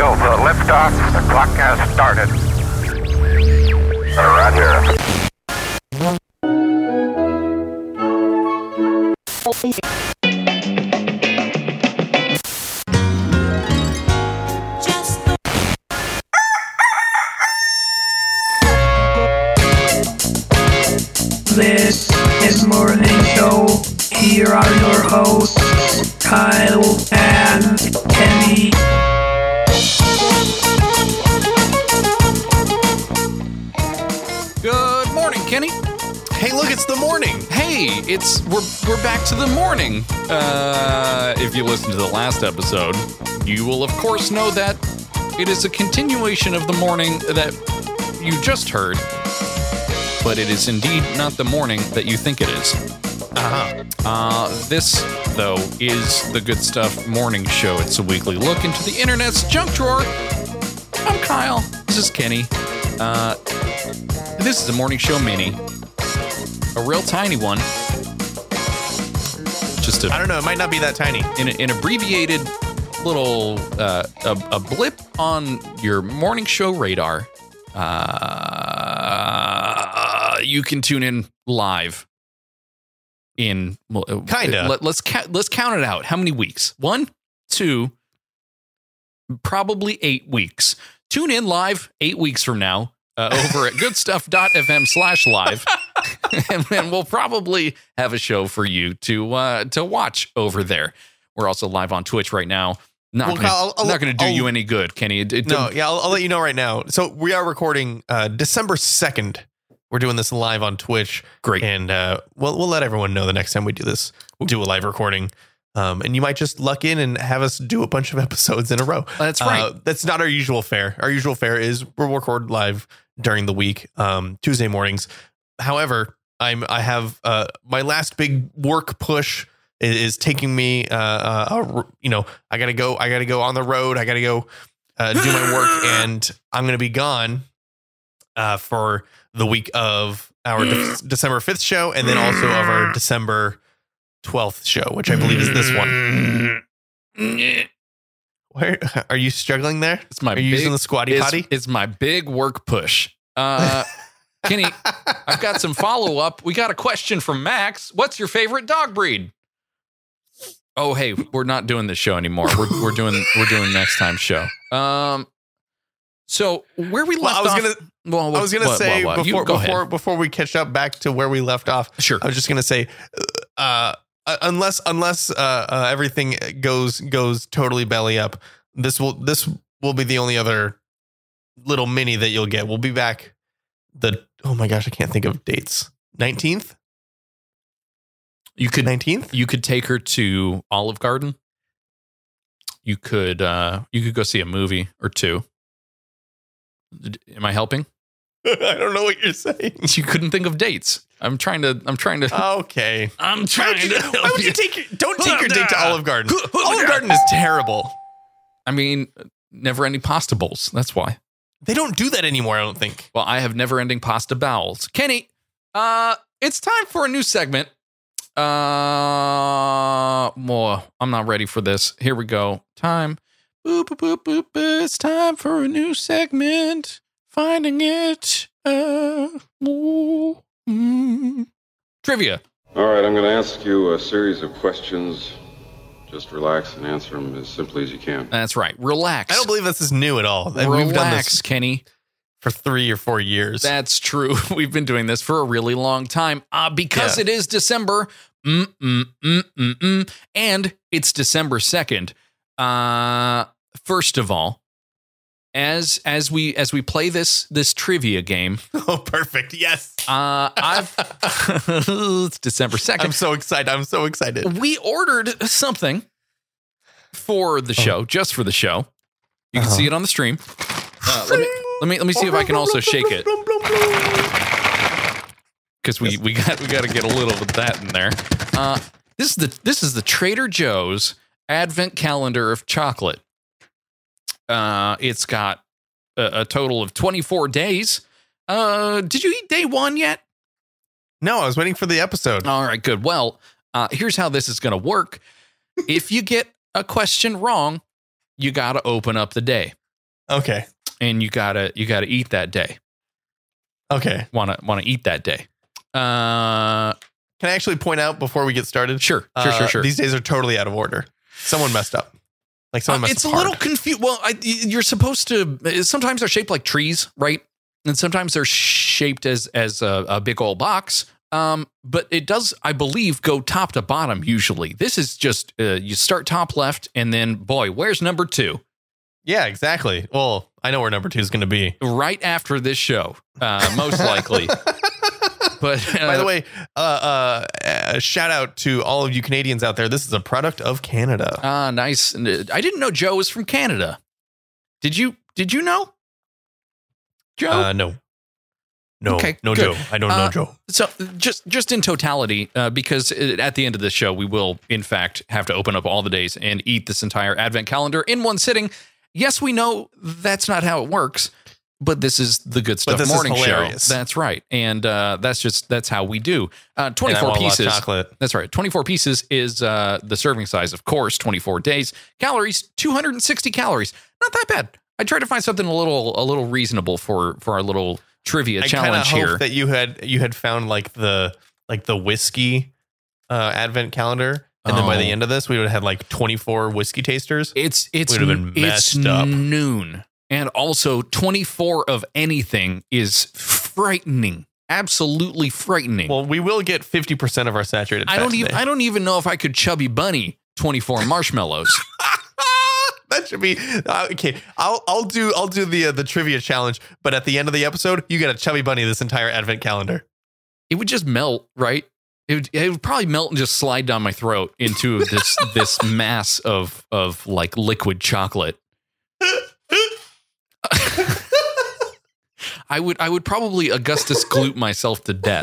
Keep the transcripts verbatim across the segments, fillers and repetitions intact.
Shuttle for liftoff. The clock has started. Roger. This is Morning Show. Here are your hosts, Kyle and Kenny. Good morning, Kenny. Hey, look, it's the morning. Hey, it's we're we're back to the morning. Uh, if you listened to the last episode, you will of course know that it is a continuation of the morning that you just heard, but it is indeed not the morning that you think it is. Uh-huh. Uh, this, though, is the Good Stuff Morning Show. It's a weekly look into the internet's junk drawer. I'm Kyle. This is Kenny. Uh, this is a Morning Show mini. A real tiny one. Just a, I don't know. It might not be that tiny. an, an abbreviated little uh, a, a blip on your morning show radar. Uh, you can tune in live. In well, Kinda. Let, let's ca- let's count it out. How many weeks? One, two, probably eight weeks. Tune in live eight weeks from now uh, over at goodstuff.fm slash live, and then we'll probably have a show for you to uh, to watch over there. We're also live on Twitch right now. Not Well, gonna, Kyle, I'll- not going to do I'll- you any good, Kenny. It, it No, don't- yeah, I'll, I'll let you know right now. So we are recording uh, December second. We're doing this live on Twitch. Great. And uh, we'll, we'll let everyone know the next time we do this. We'll do a live recording. Um, and you might just luck in and have us do a bunch of episodes in a row. That's right. Uh, that's not our usual fare. Our usual fare is we'll record live during the week, um, Tuesday mornings. However, I'm I have uh, my last big work push is, is taking me. Uh, uh, uh, you know, I gotta go. I gotta go on the road. I gotta go uh, do my work, and I'm gonna be gone uh, for the week of our de- December fifth show, and then also of our December twelfth show, which I believe is this one. Where are you struggling there? It's my Are you big, using the squatty it's, potty? It's my big work push. Uh, Kenny, I've got some follow up. We got a question from Max. What's your favorite dog breed? Oh, hey, we're not doing this show anymore. We're we're doing we're doing next time show. Um, so where we Well, left I was off. gonna, well, I was gonna what- say what- what? You before go before ahead. before we catch up back to where we left off. Sure. I was just gonna say, uh, uh, unless unless uh, uh, everything goes goes totally belly up, this will this will be the only other little mini that you'll get. We'll be back. The oh my gosh, I can't think of dates. nineteenth. You could nineteenth. you could take her to Olive Garden. You could uh, you could go see a movie or two. Am I helping? I don't know what you're saying. You couldn't think of dates. I'm trying to. I'm trying to. Okay. I'm Why trying would you, to. why would you take your, don't take your date to Olive Garden? Olive Olive Garden is terrible. I mean, never-ending pasta bowls. That's why. They don't do that anymore, I don't think. Well, I have never-ending pasta bowels. Kenny, uh, it's time for a new segment. Uh, well, I'm not ready for this. Here we go. Time. Boop, boop, boop, boop, boop. It's time for a new segment. Finding it. Uh, ooh, mm. Trivia. All right, I'm going to ask you a series of questions. Just relax and answer them as simply as you can. That's right. Relax. I don't believe this is new at all. And Relax, We've done this Kenny. for three or four years. That's true. We've been doing this for a really long time. Uh, because Yeah. it is December. Mm, mm, mm, mm, mm, and it's December second. Uh, first of all, as as we as we play this this trivia game, Oh, perfect. Yes. uh, I've it's December I'm second. so excited. I'm so excited. We ordered something for the show, just for the show. You can Uh-huh. see it on the stream. Uh, let me let me let me see if I can also shake it, because we we got we got to get a little of that in there. Uh, this is the this is the Trader Joe's Advent Calendar of chocolate. Uh, it's got a, a total of twenty-four days. Uh, did you eat day one yet? No, I was waiting for the episode. All right, good. Well, uh, here's how this is going to work. If you get a question wrong, you got to open up the day. Okay. and you gotta you gotta eat that day. Okay. Wanna wanna eat that day. Uh, Can I actually point out before we get started? sure, sure, Uh, sure, sure. These days are totally out of order. Someone messed up. Like someone Uh, messed it's up a little hard. confused. Well, I, you're supposed to. Sometimes they're shaped like trees, right? And sometimes they're shaped as as a, a big old box. Um, but it does, I believe, go top to bottom. Usually, this is just uh, you start top left, and then boy, where's number two? Yeah, exactly. Well, I know where number two is going to be. Right after this show, uh, most likely. But uh, By the way, uh, uh, uh, shout out to all of you Canadians out there. This is a product of Canada. ah, nice. I didn't know Joe was from Canada. Did you? Did you know, Joe? Uh, no. No, Okay, no good. Joe. I don't Uh, know Joe. So just just in totality, uh, because at the end of the show, we will, in fact, have to open up all the days and eat this entire advent calendar in one sitting. Yes, we know that's not how it works, but this is the Good Stuff this is morning show. hilarious. That's right. And uh, that's just that's how we do. Uh, And I twenty-four want a lot of pieces. chocolate. That's right. twenty-four pieces is uh, the serving size, of course, twenty-four days. Calories, two hundred sixty calories. Not that bad. I tried to find something a little a little reasonable for for our little trivia I kind of challenge hope here. that you had you had found like the like the whiskey uh, advent calendar, and then by the Oh. end of this, we would have had like twenty-four whiskey tasters. It's it's Would have been it's messed up. noon, and also twenty-four of anything is frightening, absolutely frightening. Well, we will get fifty percent of our saturated. I fat don't even today. I don't even know if I could chubby bunny twenty-four marshmallows. That should be uh, okay. I'll I'll do I'll do the uh, the trivia challenge, but at the end of the episode, you get a chubby bunny this entire advent calendar. It would just melt, right? It would, it would probably melt and just slide down my throat into this this mass of of like liquid chocolate. I would I would probably Augustus Gloop myself to death.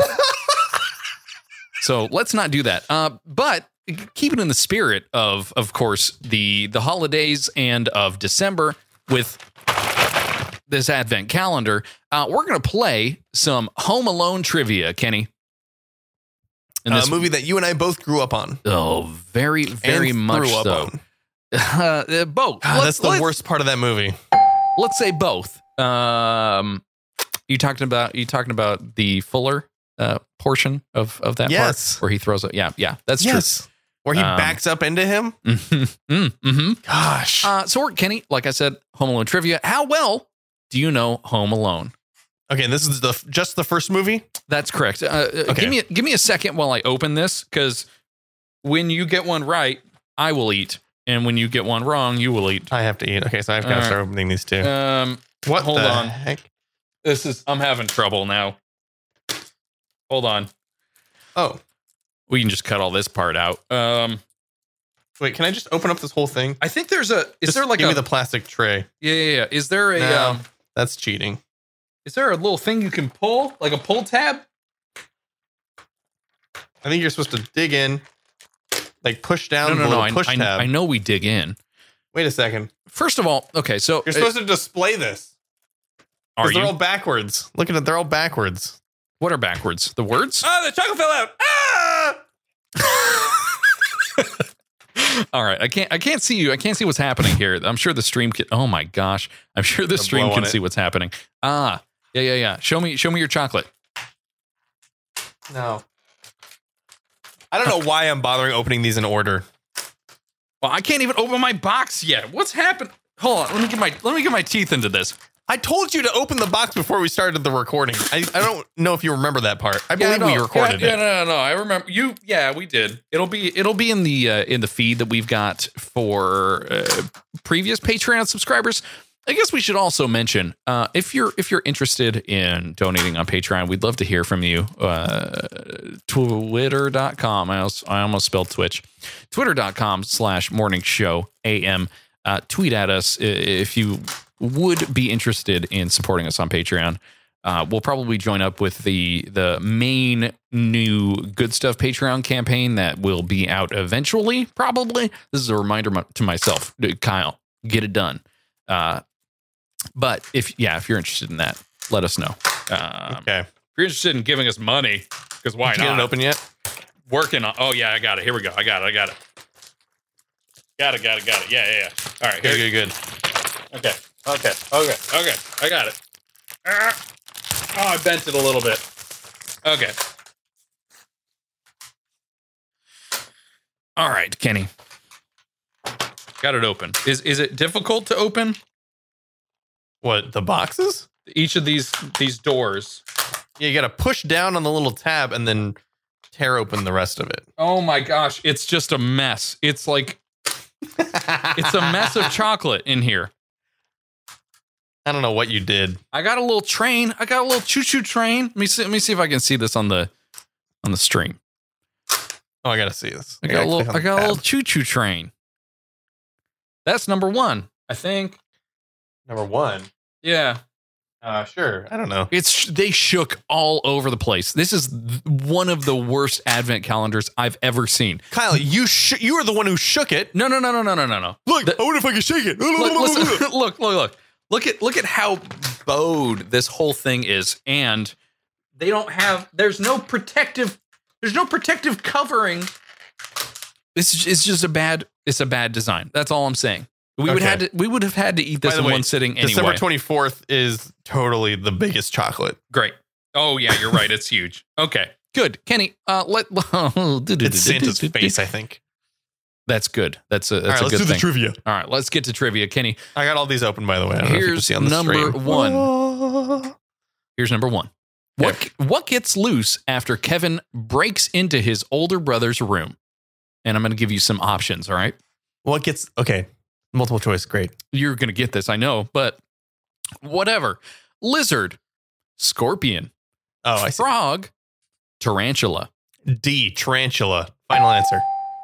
So let's not do that. Uh, but keep it in the spirit of, of course, the the holidays and of December with this advent calendar. Uh, we're going to play some Home Alone trivia, Kenny. A And this movie that you and I both grew up on. oh, very very and much threw up so. on. Uh, both. God, Let's- that's the let's- worst part of that movie. Let's say both. Um, you talking about you talking about the Fuller uh, portion of of that Yes. part where he throws it. Yeah, yeah, that's Yes, where he Um, backs up into him. true. mm, mm-hmm. Gosh. Uh, so, we're, Kenny, like I said, Home Alone trivia. How well do you know Home Alone? Okay, this is the just the first movie. That's correct. Uh, uh, Okay. Give me a, give me a second while I open this, because when you get one right, I will eat, and when you get one wrong, you will eat. I have to eat. Okay, so I've got to All right. start opening these two. Um, what? hold the on. Heck? this is I'm having trouble now. Hold on. Oh, We can just cut all this part out. Um, wait. Can I just open up this whole thing? I think there's a. Is Just there like give a? me the plastic tray? yeah, yeah, yeah. Is there a? No. Um, That's cheating. is there a little thing you can pull, like a pull tab? I think you're supposed to dig in, like push down No, the no, no. little I, push I, tab. I know we dig in. Wait a second. First of all, okay, so You're supposed to display this. uh, are Because they're you? all backwards. Look at it. They're all backwards. What are backwards? The words? Ah, the chocolate fell out. Ah! All right, I can't. I can't see you. I can't see what's happening here. I'm sure the stream can. Oh my gosh, I'm sure the I'm stream can blowing see it. what's happening. Ah, yeah, yeah, yeah. Show me, show me your chocolate. No. I don't know why I'm bothering opening these in order. Well, I can't even open my box yet. What's happened? Hold on. Let me get my. Let me get my teeth into this. I told you to open the box before we started the recording. I, I don't know if you remember that part. I Yeah, believe no, we recorded yeah, it. Yeah, no, no, no. I remember you. Yeah, we did. It'll be. It'll be in the uh, in the feed that we've got for uh, previous Patreon subscribers. I guess we should also mention uh, if you're if you're interested in donating on Patreon, we'd love to hear from you. Uh, Twitter dot com. I almost, I almost spelled Twitch. Twitter dot com slash morning show A M. Uh, tweet at us if you would be interested in supporting us on Patreon. Uh, we'll probably join up with the the main new Good Stuff Patreon campaign that will be out eventually. Probably. This is a reminder my, to myself, Kyle, get it done. Uh, but if yeah, if you're interested in that, let us know. Um, Okay. If you're interested in giving us money, because why Did you not? get it open yet? Working on. Oh yeah, I got it. Here we go. I got it. I got it. Got it. Got it. Got it. Yeah, yeah, yeah. All right. Good, Here. good, good. Okay. Okay, okay, okay. I got it. Ah. Oh, I bent it a little bit. Okay. All right, Kenny. Got it open. Is is it difficult to open What, the boxes? each of these these doors? Yeah, you got to push down on the little tab and then tear open the rest of it. Oh my gosh, it's just a mess. It's like it's a mess of chocolate in here. I don't know what you did. I got a little train. I got a little choo-choo train. Let me see. Let me see if I can see this on the on the stream. Oh, I got to see this. I got gotta a click little. on I the got a tab. little choo-choo train. That's number one, I think. Number one. Yeah, Uh, sure. I don't know. it's they shook all over the place. This is th- one of the worst advent calendars I've ever seen. Kyle, you sh- you were the one who shook it. No, no, no, no, no, no, no, no. Look, The- I wonder if I can shake it. look, listen, look, look, look, look at look at how bowed this whole thing is, and they don't have. There's no protective. There's no protective covering. This is just a bad. It's a bad design. That's all I'm saying. We would Okay. had to, we would have had to eat this By the in way, one sitting anyway. December twenty-fourth is totally the biggest chocolate. Great. Oh yeah, you're right. It's huge. Okay, good, Kenny. Uh, let It's Santa's face, I think. That's good. That's a that's All right, a let's good do thing. the trivia. All right, let's get to trivia, Kenny. I got all these open, by the way. I don't know if you can Here's see on the number stream. one. Here's number one. What what gets loose after Kevin breaks into his older brother's room? And I'm going to give you some options. All right, What gets okay? Multiple choice, great. you're going to get this, I know, but whatever. Lizard, scorpion, Oh, I see. frog, tarantula. D, tarantula. Final answer.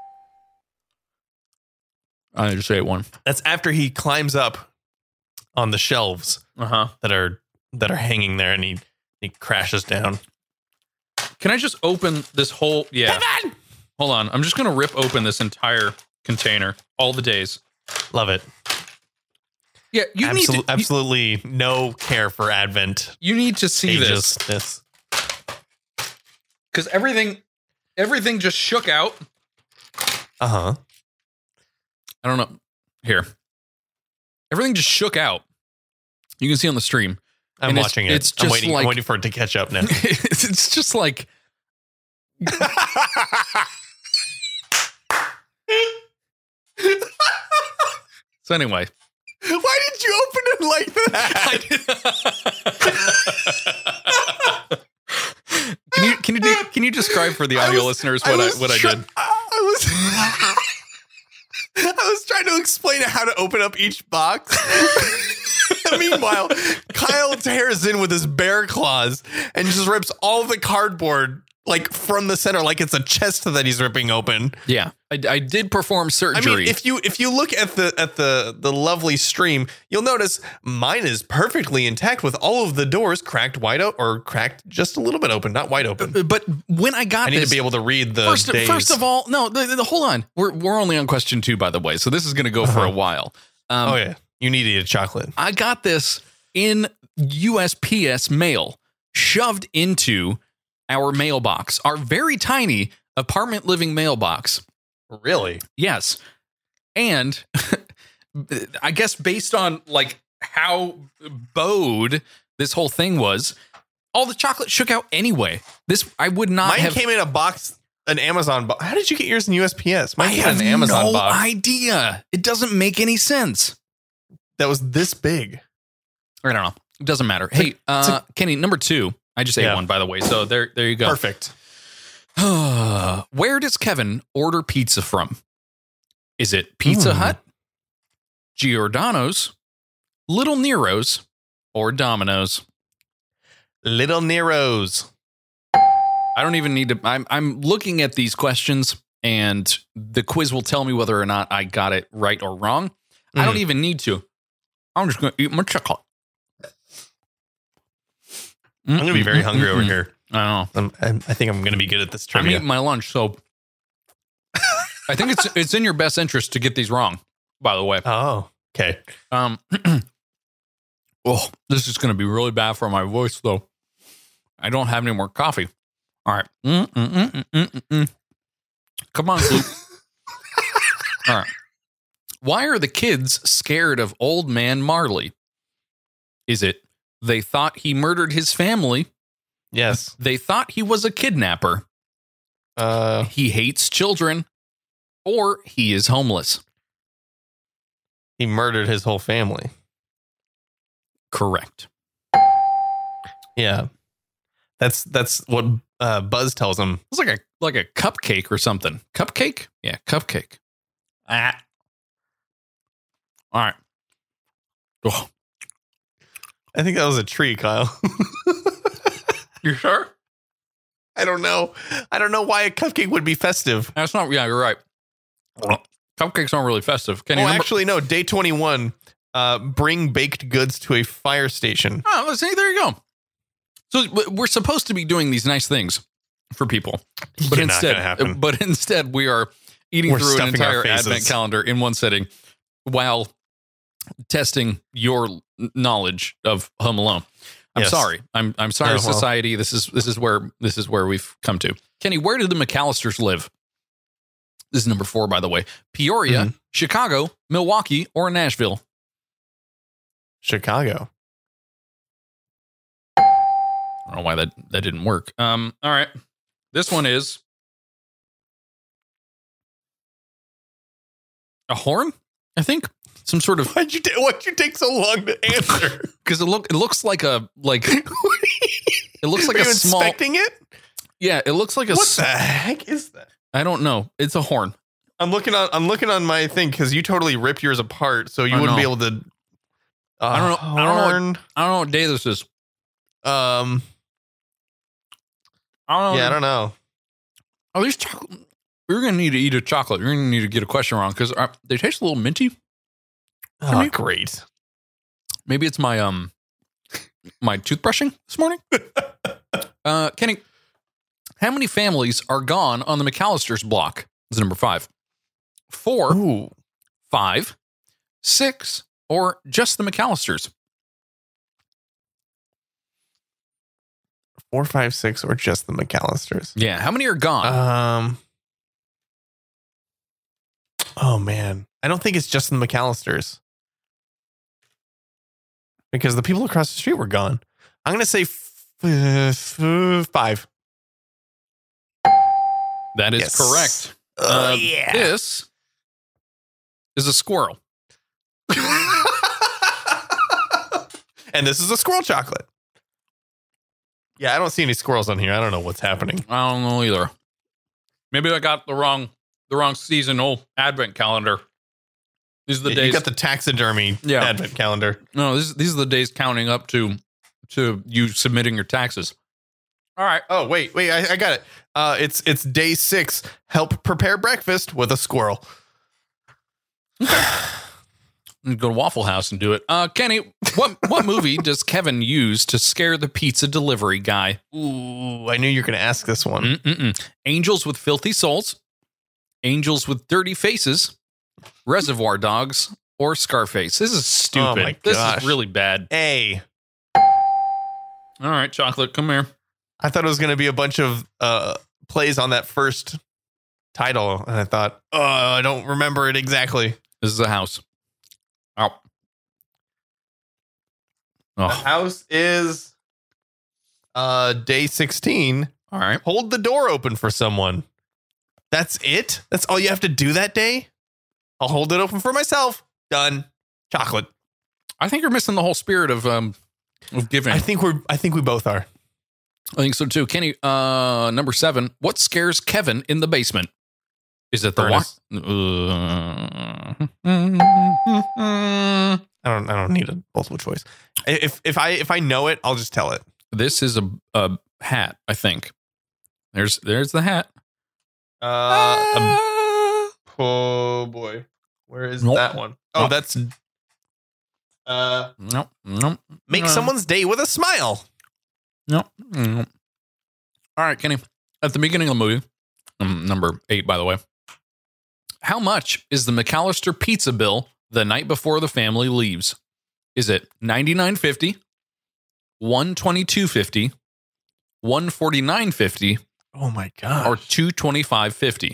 I just say it one. That's after he climbs up on the shelves Uh huh. that are that are hanging there, and he he crashes down. Can I just open this whole? Yeah. Kevin! Hold on. I'm just going to rip open this entire container. All the days. Love it. Yeah, you Absol- need to, you, absolutely no care for Advent you need to see this ageisness. because everything, everything just shook out. Uh huh. I don't know. Here, everything just shook out. You can see on the stream. I'm And it's- watching it. it's I'm just waiting. like- I'm waiting for it to catch up now. It's just like so. Anyway, Why did you open it like that? can you can you do, can you describe for the I audio was- listeners what I, was what I try- did? I was. I was trying to explain how to open up each box. Meanwhile, Kyle tears in with his bear claws and just rips all the cardboard like from the center, like it's a chest that he's ripping open. Yeah, I, I did perform I surgery. mean, if you if you look at the at the the lovely stream, you'll notice mine is perfectly intact with all of the doors cracked wide out or cracked just a little bit open, not wide open. but when I got I need this, to be able to read the first, days. first of all, no, the, the, hold on. We're we're only on question two, by the way, so this is going to go for a Uh-huh. while. Um, oh yeah, you need to eat a chocolate. I got this in U S P S mail, shoved into our mailbox, our very tiny apartment living mailbox. Really? Yes. And I guess based on like how bowed this whole thing was, all the chocolate shook out anyway. This I would not Mine have came in a box, an Amazon box. How did you get yours in U S P S? Mine I came have in an Amazon no box idea. It doesn't make any sense. that was this big. I don't know. It doesn't matter. Hey, uh, Kenny, number two. I just ate Yeah. one, by the way. So there, there you go. Perfect. Where does Kevin order pizza from? Is it Pizza Hmm. Hut, Giordano's, Little Nero's, or Domino's? Little Nero's. I don't even need to. I'm I'm looking at these questions, and the quiz will tell me whether or not I got it right or wrong. I don't Mm. even need to. I'm just going to eat my chocolate. I'm gonna be very hungry over here. I know. I'm, I'm, I think I'm gonna be good at this I'm trivia. eating my lunch, so I think it's it's in your best interest to get these wrong. By the way, oh, okay. um, oh, this is going to be really bad for my voice, though. I don't have any more coffee. All right, mm, mm, mm, mm, mm, mm. Come on, Luke. All right. Why are the kids scared of old man Marley? Is it they thought he murdered his family? Yes. They thought he was a kidnapper. Uh, He hates children. Or he is homeless. he murdered his whole family. Correct. Yeah. That's that's what uh, Buzz tells him. It's like a like a cupcake or something. Cupcake? Yeah, cupcake. Ah. All right. Oh. I think that was a tree, Kyle. You sure? I don't know. I don't know why a cupcake would be festive. That's not. Yeah, you're right. Cupcakes aren't really festive. Can you Oh, remember? actually, no. Day twenty-one. Uh, bring baked goods to a fire station. Oh, let's see. There you go. So w- we're supposed to be doing these nice things for people, but Yeah, not instead, gonna happen. but instead, we are eating We're through an stuffing our entire faces. advent calendar in one sitting, while testing your n- knowledge of Home Alone. I'm Yes. sorry. I'm I'm sorry, Oh, well. society. This is this is where this is where we've come to. Kenny, where did the McAllisters live? This is number four, by the way. Peoria, Mhm. Chicago, Milwaukee, or Nashville? Chicago. I don't know why that, that didn't work. Um, all right. This one is a horn, I think. Some sort of Why'd you ta- why'd you take so long to answer? because it look it looks like a like it looks like Are a you small inspecting it? yeah, it looks like a What s- the heck is that? I don't know. It's a horn. I'm looking on. I'm looking on my thing because you totally ripped yours apart, so you I wouldn't be know. able to. Uh, I don't know- I don't know what- horn. I don't know what day this is. Um. I don't know. Yeah, I don't know. Are these chocolate? You're gonna need to eat a chocolate. You're gonna need to get a question wrong because they taste a little minty. Oh, me- great. Maybe it's my um my toothbrushing this morning. uh, Kenny, how many families are gone on the McAllisters block? This is number five. Four, Ooh. five, six, or just the McAllisters? Four, five, six, or just the McAllisters? Yeah, how many are gone? Um. Oh man, I don't think it's just the McAllisters because the people across the street were gone. I'm gonna say f- f- five. that is yes. correct. Oh Uh, yeah. This is a squirrel. And this is a squirrel chocolate. Yeah, I don't see any squirrels on here. I don't know what's happening. I don't know either. Maybe I got the wrong the wrong seasonal advent calendar. These are the You days. got the taxidermy Yeah. advent calendar. no, this, these are the days counting up to to you submitting your taxes. All right. Oh wait, wait, I, I got it. Uh, it's it's day six. Help prepare breakfast with a squirrel. Go to Waffle House and do it. Uh, Kenny, what what movie does Kevin use to scare the pizza delivery guy? Ooh, I knew you were going to ask this one. Mm-mm-mm. Angels with Filthy Souls, Angels with Dirty Faces, Reservoir Dogs, or Scarface. This is stupid. Oh my This gosh. is really bad. A. All right, Chocolate, come here. I thought it was going to be a bunch of uh, plays on that first title, and I thought, oh, I don't remember it exactly. This is a house. Oh. The Oh, house is uh, day sixteen. all right. Hold the door open for someone. That's it? That's all you have to do that day? I'll hold it open for myself. Done. Chocolate. I think you're missing the whole spirit of um of giving. I think we're I think we both are. I think so too. Kenny, uh, number seven. What scares Kevin in the basement? Is it the Furnace. wa- uh, I don't I don't need a multiple choice. If if I if I know it, I'll just tell it. This is a a hat. I think. There's there's the hat. Uh a- oh boy. Where is Nope. that one? Oh, Nope. that's uh Nope. Nope. make no, someone's day with a smile. Nope. Nope. All right, Kenny. At the beginning of the movie, um, number eight, by the way. How much is the McAllister pizza bill the night before the family leaves? Is it ninety-nine fifty, one twenty-two fifty, one forty-nine fifty, Oh my god. or two twenty-five fifty?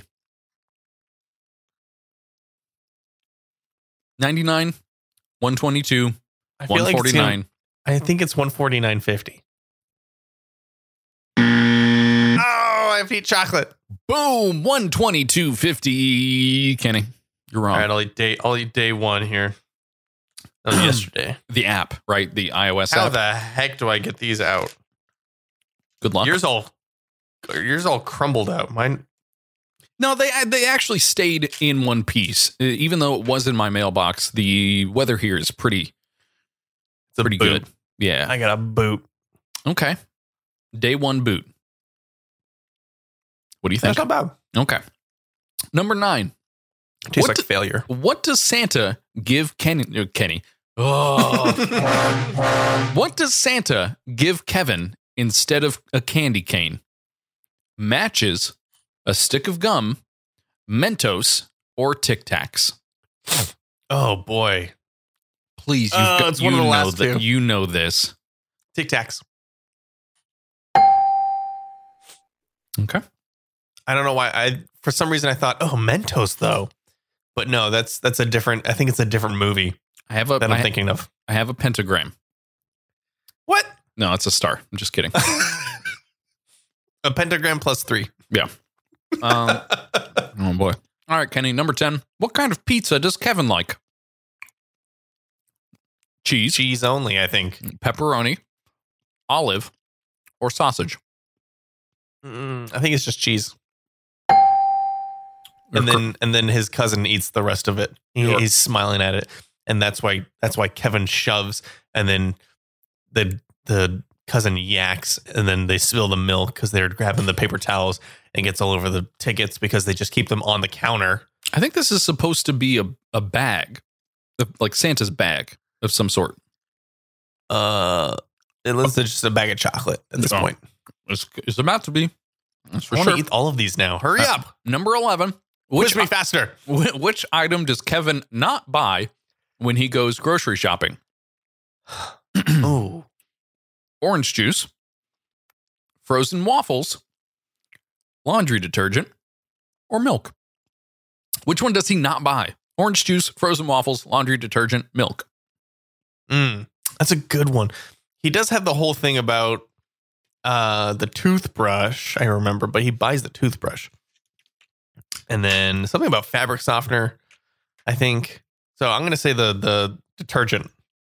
ninety-nine, one twenty-two, I feel like it's gonna, one forty-nine. I think it's one forty-nine fifty. Oh, I have to eat chocolate. Boom, one twenty-two fifty. Kenny, you're wrong. All right, I'll eat day. I'll eat day one here. That was yesterday. The app, right? The iOS How app. the heck do I get these out? Good luck. Yours all, yours all crumbled out. Mine. No, they they actually stayed in one piece. Uh, Even though it was in my mailbox, the weather here is pretty It's a pretty boot. good. Yeah. I got a boot. Okay. Day one boot. What do you think? That's not bad. Okay. Number nine. It tastes What like do- failure. What does Santa give Kenny? uh, Kenny. Oh. What does Santa give Kevin instead of a candy cane? Matches, a stick of gum, Mentos, or Tic Tacs? Oh boy, Please, you've Uh, got, it's one you of the know last that- two. You know this. Tic Tacs. Okay. I don't know why. I for some reason I thought, oh, Mentos though, but no, that's that's a different. I think it's a different movie I have a. that I, I'm thinking of. I have a pentagram. What? No, it's a star. I'm just kidding. A pentagram plus three. Yeah. Um, oh boy. All right, Kenny. Number ten. What kind of pizza does Kevin like? Cheese, Cheese only, I think. pepperoni, olive, or sausage? Mm, I think it's just cheese. You're And cor- then and then his cousin eats the rest of it. He, You're- he's smiling at it, and that's why that's why Kevin shoves, and then the the cousin yaks, and then they spill the milk because they're grabbing the paper towels and gets all over the tickets because they just keep them on the counter. I think this is supposed to be a, a bag, like Santa's bag of some sort. Uh, it looks like just a bag of chocolate at this Oh. point. It's, it's about to be. That's for I want sure. to eat all of these now. Hurry Uh, up! Number eleven. Push Which, me faster. wh- which item does Kevin not buy when he goes grocery shopping? Oh, Orange juice, frozen waffles, laundry detergent, or milk? Which one does he not buy? Orange juice, frozen waffles, laundry detergent, milk. mm, that's a good one. He does have the whole thing about uh, the toothbrush. I remember, but he buys the toothbrush, and then something about fabric softener. I think so. I'm going to say the the detergent.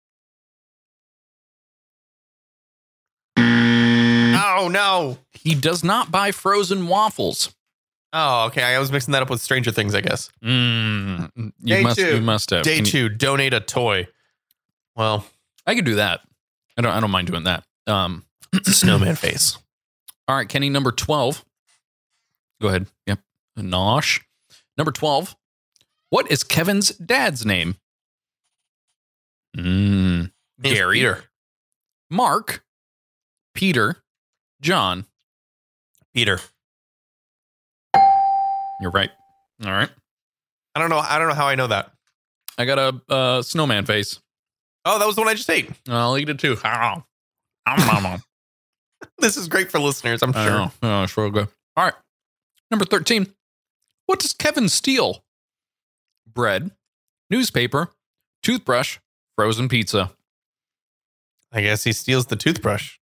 Oh no! He does not buy frozen waffles. Oh, okay. I was mixing that up with Stranger Things, I guess. Mm, you Day must. two. You must have. Day Can you- two, donate a toy. Well, I could do that. I don't. I don't mind doing that. Um. it's a snowman face. All right, Kenny. Number twelve. Go ahead. Yep. Nosh. Number twelve. What is Kevin's dad's name? Mm, Gary. Peter. Mark. Peter. John. Peter. You're right. All right. I don't know. I don't know how I know that. I got a uh, snowman face. Oh, that was the one I just ate. I'll eat it too. Ow. Om, om, om. This is great for listeners, I'm I sure. know. Oh, it's real good. All right. Number thirteen. What does Kevin steal? Bread, newspaper, toothbrush, frozen pizza. I guess he steals the toothbrush.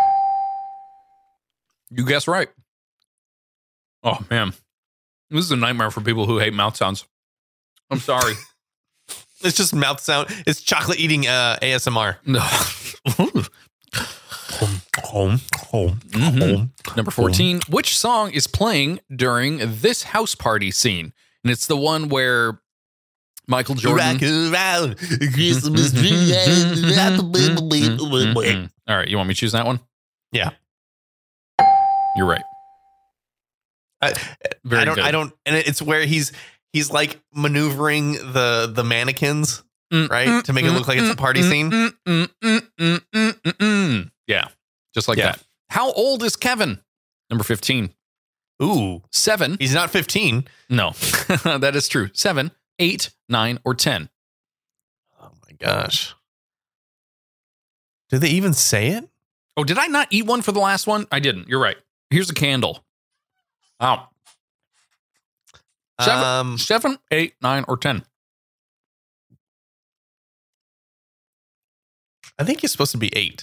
You guess right. Oh, man. This is a nightmare for people who hate mouth sounds. I'm sorry. It's just mouth sound. It's chocolate eating uh, A S M R. No. Home, home, home, Mhm. home. Number fourteen. Which song is playing during this house party scene? And it's the one where Michael Jordan. Rock around the Christmas tree and wrap a little bit away. Mhm. All right. You want me to choose that one? Yeah. You're right. I, Very I don't. good. I don't. And it's where he's he's like maneuvering the the mannequins, Mm, right, mm, to make it look like it's a party mm, scene. mm, mm, mm, mm, mm, mm, mm. Yeah, just like Yeah. that. How old is Kevin? Number fifteen. Ooh, Seven. he's not fifteen. No, that is true. Seven, eight, nine, or ten. Oh my gosh. Did they even say it? Oh, did I not eat one for the last one? I didn't. You're right. Here's a candle. Wow. Seven, Um, seven, eight, nine, or ten. I think he's supposed to be eight.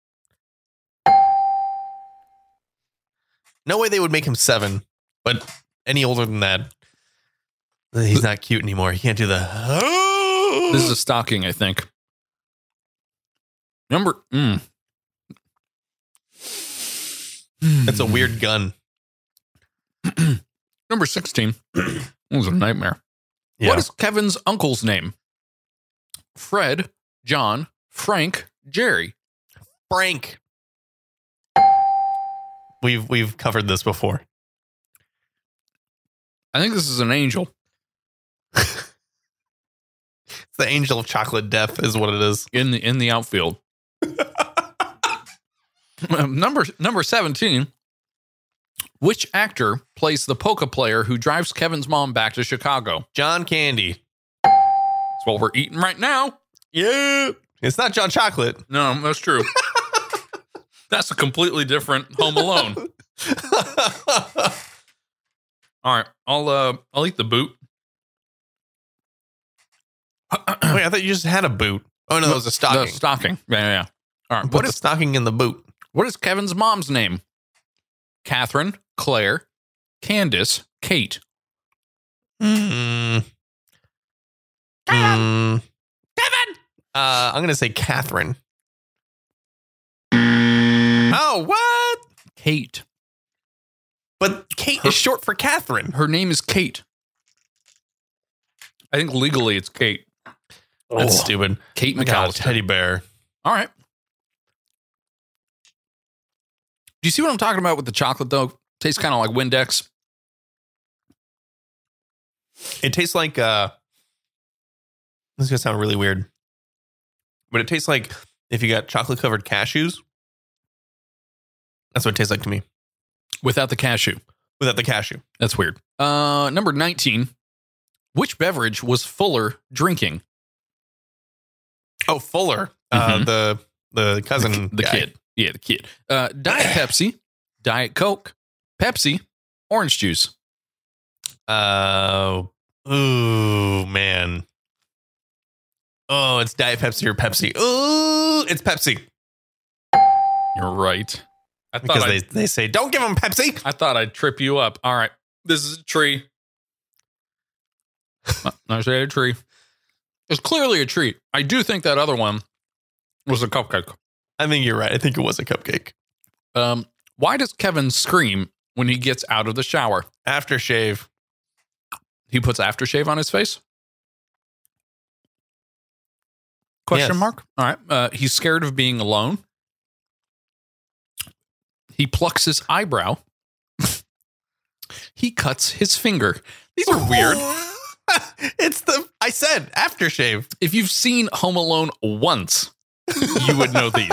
No way they would make him seven, but any older than that, he's not cute anymore. He can't do the. This is a stocking, I think. Number. Mm. That's a weird gun. Number sixteen. It was a nightmare. Yeah. What is Kevin's uncle's name? Fred, John, Frank, Jerry. Frank. We've we've covered this before. I think this is an angel. It's the angel of chocolate death is what it is. In the in the outfield. number number seventeen. Which actor plays the poker player who drives Kevin's mom back to Chicago? John Candy. That's what we're eating right now. Yeah. It's not John Chocolate. No, that's true. That's a completely different Home Alone. All right, I'll uh, I'll eat the boot. Wait, I thought you just had a boot. Oh no, it was a stocking. The stocking. Yeah, yeah, yeah. All right. Put What the is stocking in the boot. what is Kevin's mom's name? Catherine, Claire, Candace, Kate. Mm. Mm. Kevin. Uh, I'm gonna say Catherine. Oh, what? Kate. But Kate Her- is short for Catherine. Her name is Kate. I think legally it's Kate. That's Oh. stupid. Kate I got a McAllister. teddy bear. All right. Do you see what I'm talking about with the chocolate, though? Tastes kind of like Windex. It tastes like uh this is gonna sound really weird. But it tastes like if you got chocolate covered cashews. That's what it tastes like to me. Without the cashew. Without the cashew. That's weird. Uh, number nineteen. Which beverage was Fuller drinking? Oh, Fuller. Uh Mhm. the the cousin The guy. kid. Yeah, the kid. Uh, Diet Pepsi, Diet Coke, Pepsi, orange juice. Uh, ooh, man. Oh, it's Diet Pepsi or Pepsi. Ooh, it's Pepsi. You're right. I thought Because I, they, they say, don't give them Pepsi. I thought I'd trip you up. All right. This is a tree. I say a tree. It's clearly a treat. I do think that other one was a cupcake. I think you're right. I think it was a cupcake. Um, why does Kevin scream when he gets out of the shower? Aftershave. He puts aftershave on his face? Question Yes. mark? All right. Uh, he's scared of being alone. He plucks his eyebrow. He cuts his finger. These are weird. It's the, I said, aftershave. If you've seen Home Alone once, you would know these.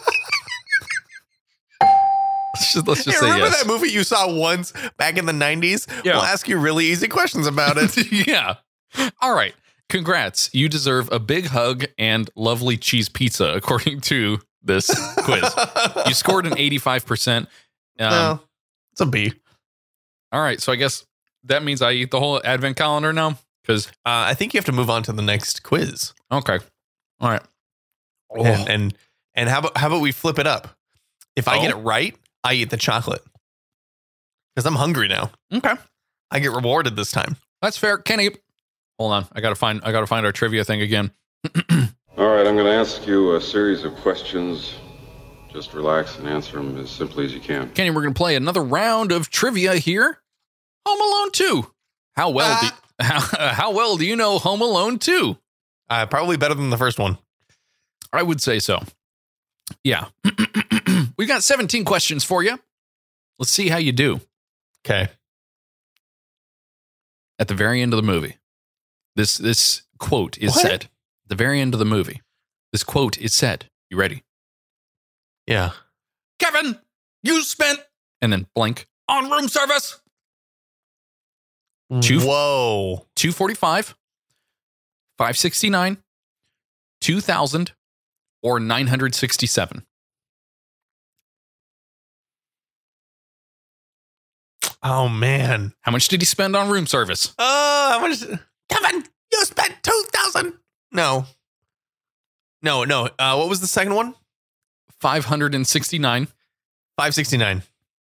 Let's just, let's just Hey, say remember yes. that movie you saw once back in the nineties? Yeah. We'll ask you really easy questions about it. Yeah. All right. Congrats. You deserve a big hug and lovely cheese pizza, according to this quiz. You scored an eighty-five percent. Um, No, it's a B. All right. So I guess that means I eat the whole advent calendar now? Because, Uh, I think you have to move on to the next quiz. okay. All right. And, and and how about how about we flip it up? If I Oh. get it right, I eat the chocolate. Because I'm hungry now. Okay. I get rewarded this time. That's fair. Kenny, hold on. I gotta find I gotta find our trivia thing again. All right, I'm going to ask you a series of questions. Just relax and answer them as simply as you can. Kenny, we're gonna play another round of trivia here. Home Alone two. How well do how, how well do you know Home Alone two? Uh, probably better than the first one. I would say so. Yeah. We've got seventeen questions for you. Let's see how you do Okay. at the very end of the movie. This this quote is What? said. At the very end of the movie. This quote is said. You ready? Yeah. Kevin, you spent and then blank on room service. Two- Whoa. two forty-five, five sixty-nine, two thousand, or nine hundred sixty-seven. Oh, man. How much did he spend on room service? Oh, how much? Kevin, you spent two thousand. No. No, no. Uh, what was the second one? five hundred sixty-nine. five sixty-nine.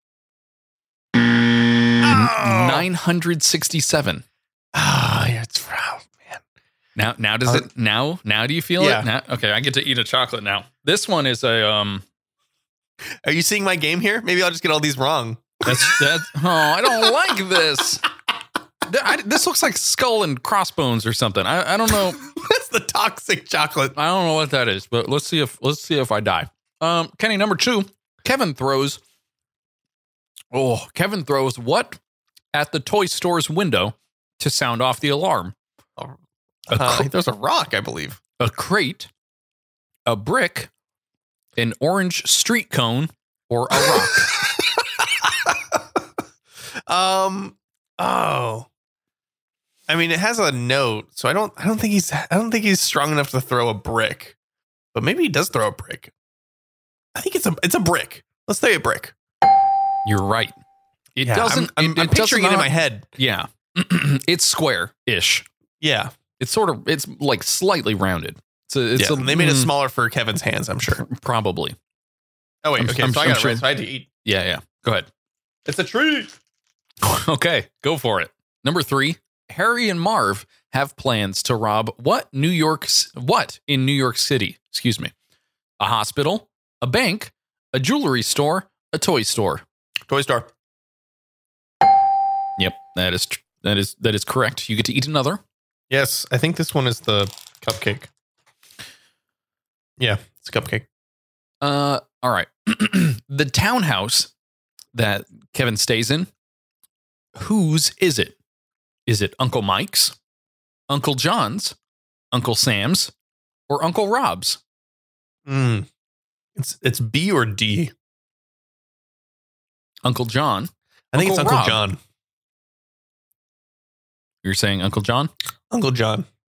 nine hundred sixty-seven. Ah, yeah, it's oh, man. Now, now does Uh, it? Now, now do you feel yeah. it? Now, okay, I get to eat a chocolate now. This one is a um. Are you seeing my game here? Maybe I'll just get all these wrong. That's that's. Oh, I don't like this. Th- I, this looks like skull and crossbones or something. I, I don't know. That's the toxic chocolate. I don't know what that is, but let's see if let's see if I die. Um, Kenny, number two. Kevin throws. Oh, Kevin throws what at the toy store's window to sound off the alarm? A, Uh, cr- there's a rock, I believe. a crate, a brick, an orange street cone, or a rock. um. Oh. I mean, it has a note, so I don't. I don't think he's. I don't think he's strong enough to throw a brick, but maybe he does throw a brick. I think it's a. It's a brick. Let's say a brick. You're right. It Yeah, doesn't. I'm, I'm, it, I'm it does picturing it in not- my head. Yeah, it's square-ish. Yeah. It's sort of. It's like slightly rounded. It's a. It's yeah. a, they made it mm, smaller for Kevin's hands, I'm sure. Probably. Oh wait. I'm- okay. I'm- so I I'm got it sure- right. So I had to eat. Yeah. Yeah. Go ahead. It's a tree. Okay, go for it. Number three, Harry and Marv have plans to rob what New York's what in New York City? Excuse me. A hospital, a bank, a jewelry store, a toy store. Toy Store. Yep, that is tr- that is that is correct. You get to eat another. Yes, I think this one is the cupcake. Yeah, it's a cupcake. Uh, all right. The townhouse that Kevin stays in. Whose is it? Is it Uncle Mike's, Uncle John's, Uncle Sam's, or Uncle Rob's? Mm. It's it's B or D. Uncle John. I think it's Uncle Uncle Rob. John. You're saying Uncle John? Uncle John.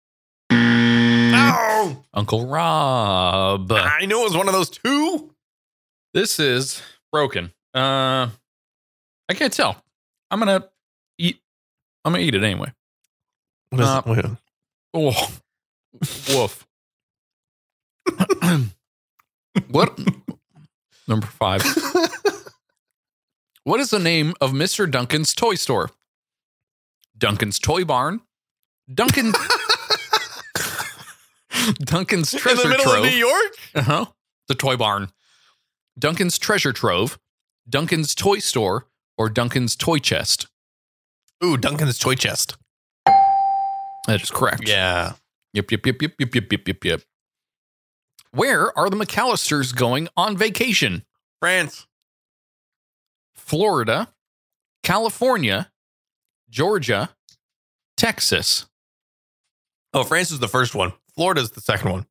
Ow! Uncle Rob. I knew it was one of those two. This is broken. Uh, I can't tell. I'm gonna eat. I'm gonna eat it anyway. What is Uh, it? Wait. Oh, woof. What? Number five. What is the name of Mister Duncan's toy store? Duncan's Toy Barn. Duncan. Duncan's In Treasure the middle Trove. of New York? Uh-huh. The Toy Barn. Duncan's Treasure Trove, Duncan's Toy Store, or Duncan's Toy Chest. Ooh, Duncan's Toy Chest. That is correct. Yeah. Yep, yep, yep, yep, yep, yep, yep, yep, yep. Where are the McAllisters going on vacation? France. Florida, California, Georgia, Texas. Oh, France is the first one. Florida's the second one.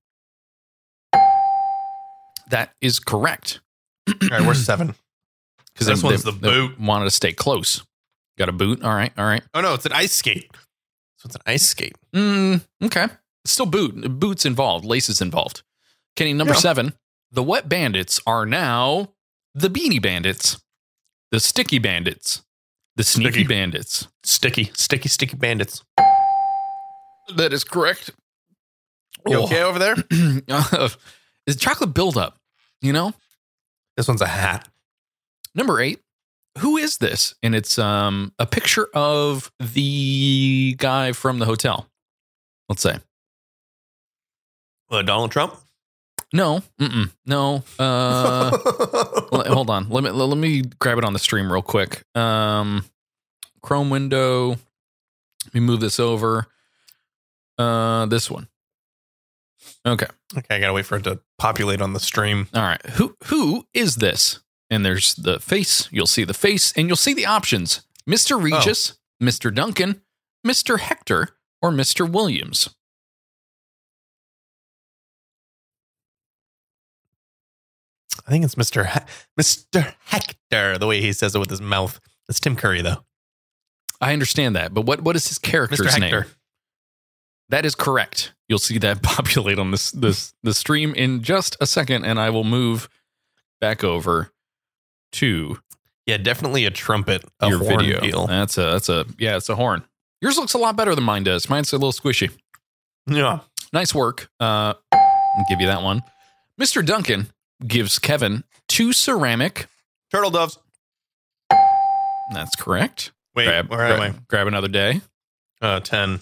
That is correct. All right, we're seven. Because This one's the boot. Wanted to stay close. Got a boot. All right, all right. Oh, no, it's an ice skate. So it's an ice skate. Mm, okay. Still boot. Boots involved. Laces involved. Kenny, number Yeah. seven. The Wet Bandits are now the Beanie Bandits, the Sticky Bandits, the Sneaky Sticky. Bandits. Sticky, sticky, sticky bandits. That is correct. You Oh. okay over there? Is chocolate buildup, you know? This one's a hat. Number eight. Who is this? And it's um a picture of the guy from the hotel. Let's say. Uh, Donald Trump? No. Mm-mm, no. Uh, l- hold on. Let me let me grab it on the stream real quick. Um, Chrome window. Let me move this over. Uh, this one. Okay. Okay, I gotta wait for it to populate on the stream. All right. Who who is this? And there's the face. You'll see the face, and you'll see the options: Mister Regis, Mister Duncan, Mister Hector, or Mister Williams. I think it's Mister He- Mister Hector, the way he says it with his mouth. It's Tim Curry, though. I understand that, but what what is his character's Mister name? Hector. That is correct. You'll see that populate on this this the stream in just a second, and I will move back over to Yeah, definitely a trumpet, a your horn video. deal. That's a that's a yeah, it's a horn. Yours looks a lot better than mine does. Mine's a little squishy. Yeah. Nice work. Uh, I'll give you that one. Mister Duncan gives Kevin two ceramic. Turtle doves. That's correct. Wait, grab, where am grab, grab another day. I? Uh, ten.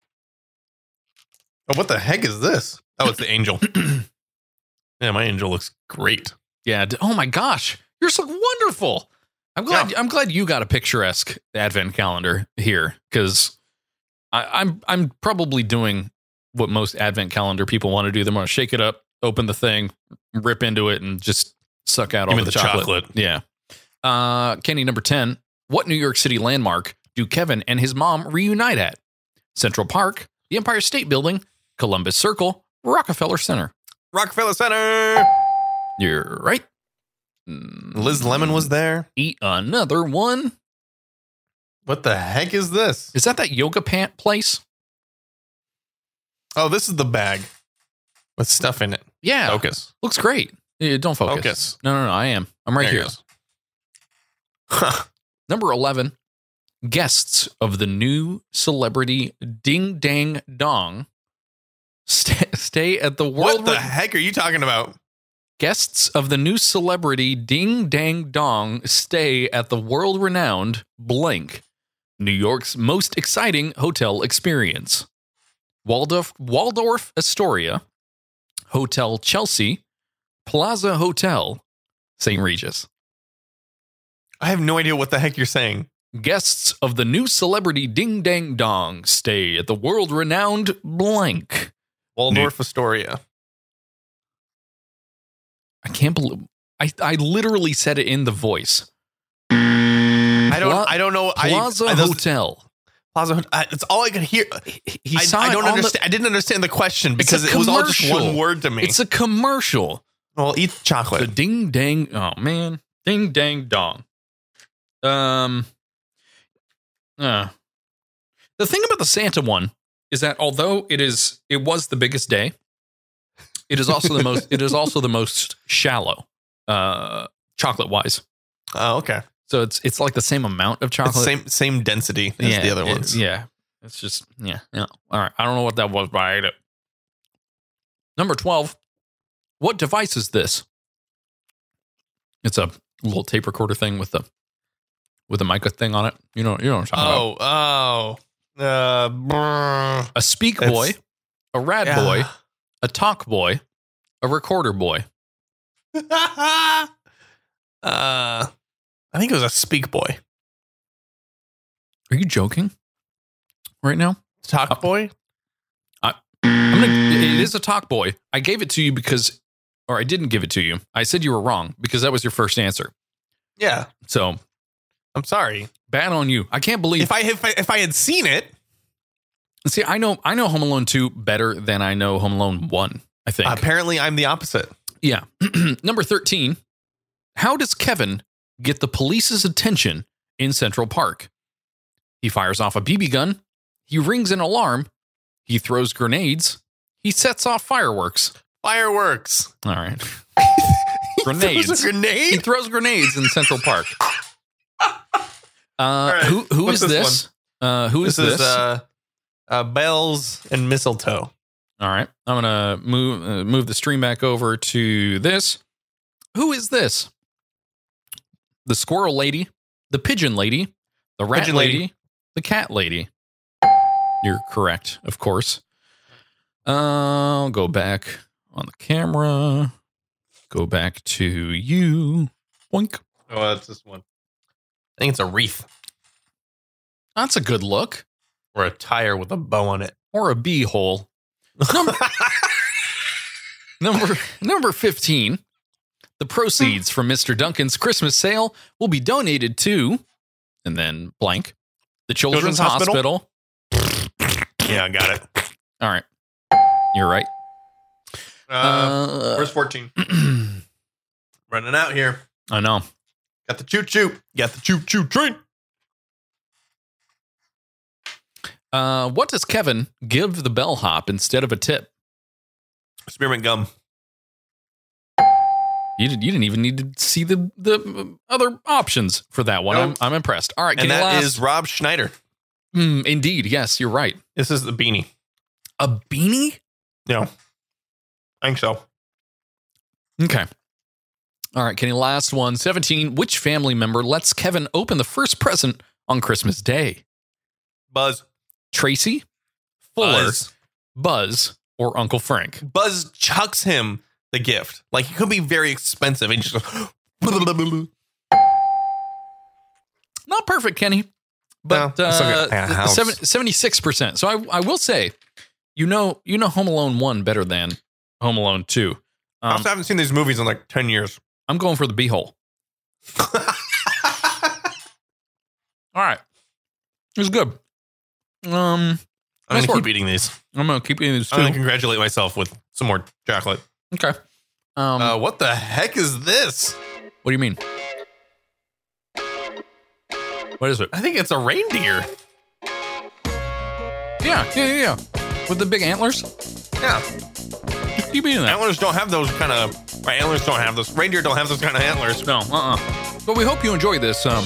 Oh, what the heck is this? Oh, it's the angel. Yeah, my angel looks great. Yeah. d- Oh my gosh, you're so wonderful. I'm glad. Yeah. I'm glad you got a picturesque advent calendar here, because I'm I'm probably doing what most advent calendar people want to do. They want to shake it up, open the thing, rip into it, and just suck out Give all me the, the chocolate. chocolate. Yeah. Uh, Kenny, number ten. What New York City landmark do Kevin and his mom reunite at? Central Park, the Empire State Building, Columbus Circle, Rockefeller Center. Rockefeller Center. You're right. Mm, Liz Lemon was there. Eat another one. What the heck is this? Is that that yoga pant place? Oh, this is the bag with stuff in it. Yeah. Focus. Looks great. Yeah, don't focus. Focus. No, no, no. I am. I'm right There it here. goes. Huh. Number eleven. Guests of the new celebrity Ding Dang Dong stay, stay at the world. What the heck are you talking about? Guests of the new celebrity Ding Dang Dong stay at the world-renowned blank, New York's most exciting hotel experience. Waldorf, Waldorf Astoria, Hotel Chelsea, Plaza Hotel, Saint Regis. I have no idea what the heck you're saying. Guests of the new celebrity Ding Dang Dong stay at the world-renowned blank. Waldorf Astoria. I can't believe I, I literally said it in the voice. I don't. Pla- I don't know. Plaza I, I, those- Hotel. Plaza. I, it's all I could hear. He I, saw I it don't on the- understand. I didn't understand the question It's a because it was all just commercial. one word to me. It's a commercial. well, eat The chocolate. Ding Dang. Oh man, Ding Dang Dong. Um. Uh, the thing about the Santa one is that although it is, it was the biggest day, it is also the most. It is also the most shallow, uh, chocolate wise. Oh, okay. So it's it's like the same amount of It's chocolate. same same density as yeah, the other it- ones. yeah, it's just yeah, yeah. All right, I don't know what that was, but I ate it. Number twelve. What device is this? It's a little tape recorder thing with the with the mic thing on it. You know, you know what I'm talking about. Oh, oh. Uh, brr. A speak It's- boy, a rad Yeah. boy, a talk boy, a recorder boy. uh, I think it was a speak boy. Are you joking? Right now? Talk boy? I'm gonna, it is a talk boy. I gave it to you because, or I didn't give it to you. I said you were wrong because that was your first answer. Yeah. So I'm sorry. bad on you. I can't believe. If I if I, if I had seen it, See, I know I know Home Alone two better than I know Home Alone one, I think. apparently I'm the opposite. Yeah. Number thirteen. How does Kevin get the police's attention in Central Park? He fires off a B B gun. He rings an alarm. He throws grenades. He sets off fireworks. Fireworks. All right. He Grenades. throws a He grenade? throws grenades in Central Park. Uh, right. who who What's is this this? Uh, who is This this? is uh, uh, bells and mistletoe. All right, I'm gonna move uh, move the stream back over to this. Who is this? The squirrel lady, the pigeon lady, the rat Pigeon lady, lady. the cat lady. You're correct, of course. I'll go back on the camera. Go back to you. Boink. Oh, that's this one. I think it's a wreath That's a good look. or a tire with a bow on it. Or a bee hole. Number, number number fifteen. The proceeds from Mister Duncan's Christmas sale will be donated to, and then blank, the Children's, Children's Hospital? Hospital. Yeah, I got it. All right. You're right. Uh, Uh, verse fourteen. Running out here. I know. Got the choo choo. Got the choo choo train. Uh, what does Kevin give the bellhop instead of a tip? Spearmint gum. You, did, you didn't even need to see the, the other options for that one. Nope. I'm, I'm impressed. All right. And Kenny that last. is Rob Schneider. Hmm, indeed. Yes, you're right. This is the beanie. A beanie? No. I think so. Okay. All right, Kenny, last one. seventeen. Which family member lets Kevin open the first present on Christmas Day? Buzz. Tracy, Fuller, Buzz. Buzz, or Uncle Frank? Buzz chucks him the gift. Like, it could be very expensive. And he just goes, Not perfect, Kenny. But No, it's like a- uh, a house. seven- seventy-six percent. So I, I will say, you know, you know Home Alone one better than Home Alone two. I Um, also haven't seen these movies in like ten years. I'm going for the beehole. All right. It was good. Um, I'm nice going to work. keep eating these. I'm going to keep eating these I'm too. going to congratulate myself with some more chocolate. Okay. Um, Uh, what the heck is this? what do you mean? What is it? I think it's a reindeer. Yeah, yeah, yeah, yeah. With the big antlers? Yeah. Just keep eating that. Antlers don't have those kind of. My antlers don't have those. Reindeer don't have those kind of antlers. No, uh-uh. But we hope you enjoy this um,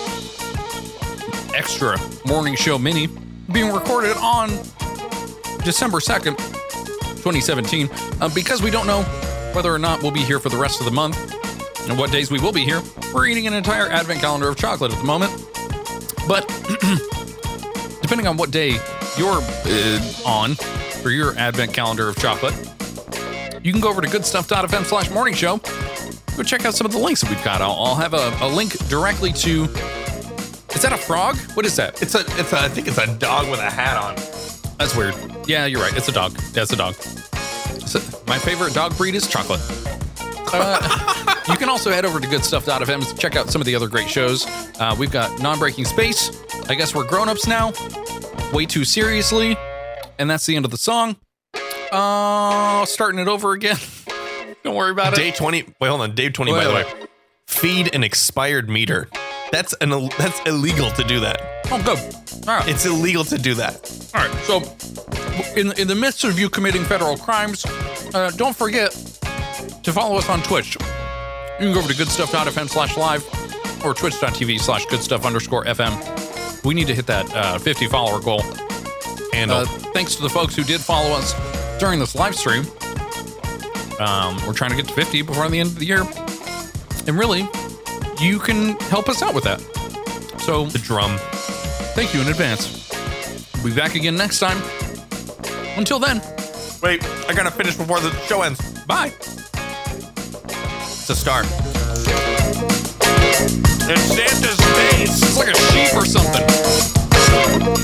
extra morning show mini being recorded on December second, twenty seventeen. Um, because we don't know whether or not we'll be here for the rest of the month and what days we will be here, we're eating an entire advent calendar of chocolate at the moment. But depending on what day you're uh, on for your advent calendar of chocolate, you can go over to goodstuff.fm slash morning show. Go check out some of the links that we've got. I'll, I'll have a, a link directly to. Is that a frog? What is that? It's a. It's a. I think it's a dog with a hat on. That's weird. Yeah, you're right. It's a dog. Yeah, it's a dog. So, my favorite dog breed is chocolate. Uh, you can also head over to goodstuff.fm to check out some of the other great shows. Uh, we've got Non-Breaking Space. I guess we're grown-ups now. Way Too Seriously. And that's the end of the song. Uh, starting it over again. Don't worry about Day it. twenty. Wait, hold on. Day twenty. Wait, by the wait. way, feed an expired meter. That's an. That's illegal to do that. Oh, good. All right. It's illegal to do that. All right. So, in in the midst of you committing federal crimes, uh, don't forget to follow us on Twitch. You can go over to goodstuff.fm slash live or twitch.tv slash goodstuff underscore FM. We need to hit that uh, fifty follower goal. And uh, thanks to the folks who did follow us during this live stream. Um, we're trying to get to fifty before the end of the year. And really, you can help us out with that. So, The drum. thank you in advance. We'll be back again next time. Until then, Wait, I gotta finish before the show ends. bye. It's a start. It's Santa's face. It's like a sheep or something.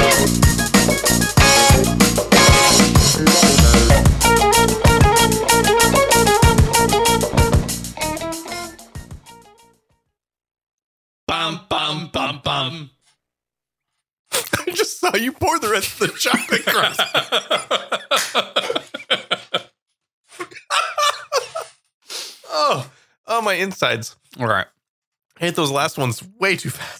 Bum bum bum bum. I just saw you pour the rest of the chocolate crust. oh, oh, my insides. All right. I hit those last ones way too fast.